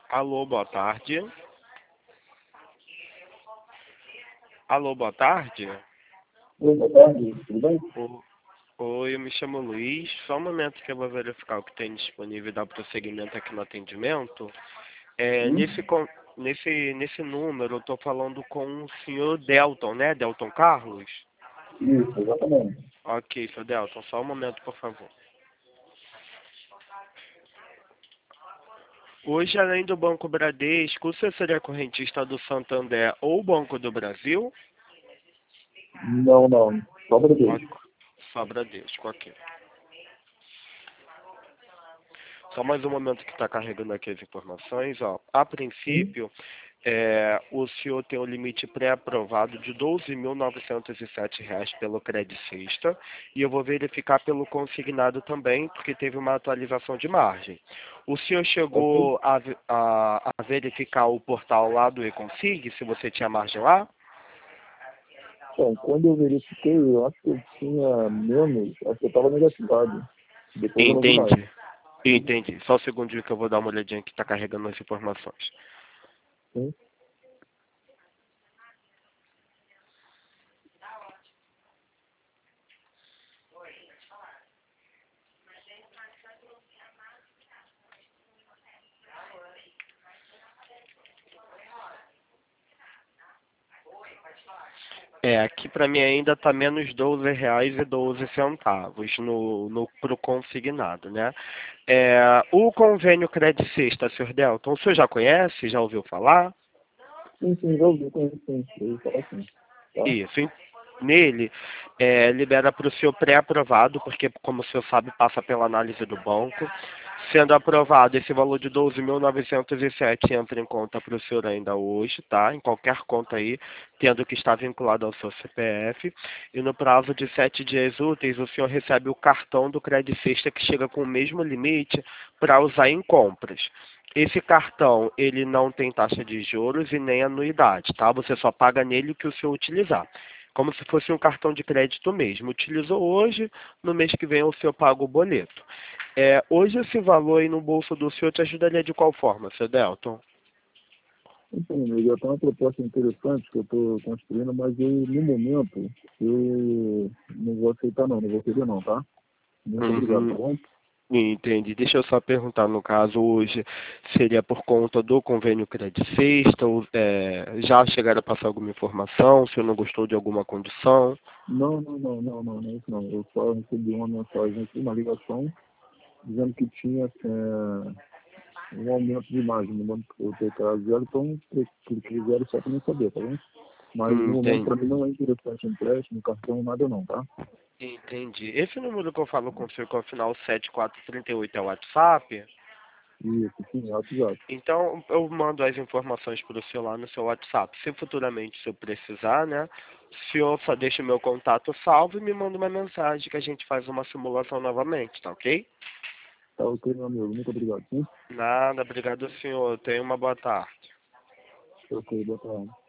Alô, boa tarde. Alô, boa tarde. Oi, boa tarde, tudo bem? O- Oi, eu me chamo Luiz. Só um momento que eu vou verificar o que tem disponível e dar prosseguimento aqui no atendimento. É, Sim, nesse número, eu estou falando com o senhor Delton, né? Delton Carlos? isso, exatamente. Ok, senhor Delton, só um momento, por favor. Hoje, além do Banco Bradesco, você seria correntista do Santander ou Banco do Brasil? Não, não, só para Deus. Ok, só Bradesco, ok. Só mais um momento que está carregando aqui as informações. Ó. A Sim, princípio, o senhor tem um limite pré-aprovado de R$ 12.907 pelo Credit Sexta e eu vou verificar pelo consignado também, porque teve uma atualização de margem. O senhor ok. chegou a verificar o portal lá do Econsig, se você tinha margem lá? Bom, quando eu verifiquei, eu acho que eu tinha menos, acho que eu estava negativado. Depois eu não vi mais. Entendi. Entendi. Só um segundinho que eu vou dar uma olhadinha que está carregando as informações. Sim, Aqui para mim ainda está menos R$ 12,12 pro consignado, né? O convênio Credit Sexta, Sr. Delton, o senhor já conhece? Já ouviu falar? sim, já ouvi, conheço, sim, eu ia falar assim, tá? Isso. Nele, libera para o senhor pré-aprovado, porque, como o senhor sabe, passa pela análise do banco. Sendo aprovado, esse valor de 12.907 entra em conta para o senhor ainda hoje, tá? Em qualquer conta aí, tendo que estar vinculado ao seu CPF. E no prazo de 7 dias úteis, o senhor recebe o cartão do Credit Sexta que chega com o mesmo limite para usar em compras. Esse cartão, ele não tem taxa de juros e nem anuidade, tá? Você só paga nele o que o senhor utilizar. Como se fosse um cartão de crédito mesmo. Utilizou hoje, no mês que vem o senhor paga o boleto. Hoje esse valor aí no bolso do senhor te ajudaria de qual forma, seu Delton? Então, amigo, até uma proposta interessante que eu estou construindo, mas eu, no momento, eu não vou aceitar não, não vou querer não, tá? Muito obrigado, tá Uhum, bom? entendi. Deixa eu só perguntar, no caso, hoje seria por conta do convênio Credit Sexta, ou, já chegaram a passar alguma informação, se o senhor não gostou de alguma condição? Não, não, não, não, não, não é isso não. Eu só recebi uma mensagem aqui, uma ligação, dizendo que tinha um aumento de margem no banco que eu tenho que zero, então cliquei zero só para não saber, tá bom? Mas no momento Entendi. para mim não é interessante empréstimo, cartão, nada não, tá? Entendi. Esse número que eu falo com o senhor, com o final 7438 é o WhatsApp? Isso, sim, WhatsApp. Então, eu mando as informações para o senhor lá no seu WhatsApp. Se futuramente o senhor precisar, né? O senhor só deixa o meu contato salvo e me manda uma mensagem que a gente faz uma simulação novamente, tá ok? Tá ok, meu amigo, muito obrigado, sim? Nada, obrigado, senhor. Tenha uma boa tarde. Ok, boa tarde.